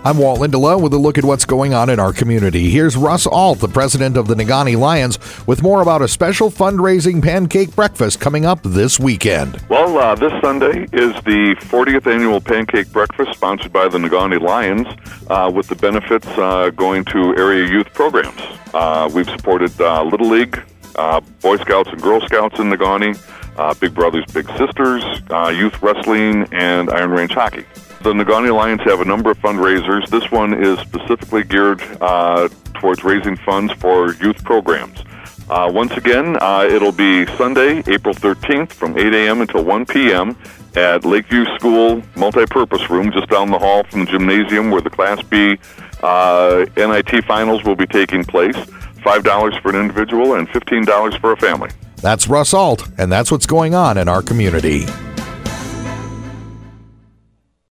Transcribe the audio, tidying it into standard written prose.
I'm Walt Lindela with a look at what's going on in our community. Here's Russ Alt, the president of the Negaunee Lions, with more about a special fundraising pancake breakfast coming up this weekend. Well, this Sunday is the 40th annual pancake breakfast sponsored by the Negaunee Lions, with the benefits going to area youth programs. We've supported Little League, Boy Scouts and Girl Scouts in Negaunee, Big Brothers Big Sisters, youth wrestling, and Iron Range hockey. The Negaunee Lions have a number of fundraisers. This one is specifically geared towards raising funds for youth programs. Once again, it'll be Sunday, April 13th from 8 a.m. until 1 p.m. at Lakeview School Multipurpose Room, just down the hall from the gymnasium where the Class B NIT Finals will be taking place. $5 for an individual and $15 for a family. That's Russ Alt, and that's what's going on in our community.